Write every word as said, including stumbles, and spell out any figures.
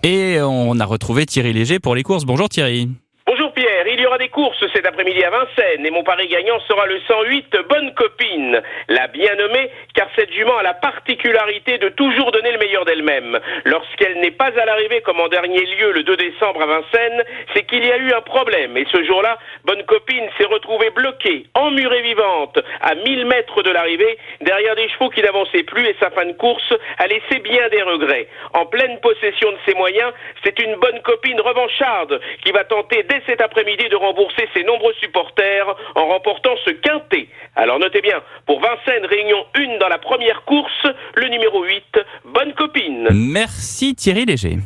Et on a retrouvé Thierry Léger pour les courses. Bonjour Thierry. Bonjour Pierre, il y aura des courses cet après-midi à Vincennes et mon pari gagnant sera le cent huit Bonne Copine. La bien nommée car cette jument a la particularité de toujours donner le meilleur d'elle-même. Lorsqu'elle n'est pas à l'arrivée comme en dernier lieu le deux décembre à Vincennes, c'est qu'il y a eu un problème et ce jour-là, Bonne Copine s'est retrouvée bloquée, emmurée vivante, à mille mètres de l'arrivée, derrière des chevaux qui n'avançaient plus et sa fin de course a laissé bien des regrets. En pleine possession de ses moyens, c'est une Bonne Copine revancharde qui va tenter dès cet après-midi de rembourser ses nombreux supporters en remportant ce quintet. Alors notez bien, pour Vincennes, réunion un dans la première course, le numéro huit, Bonne Copine. Merci Thierry Léger.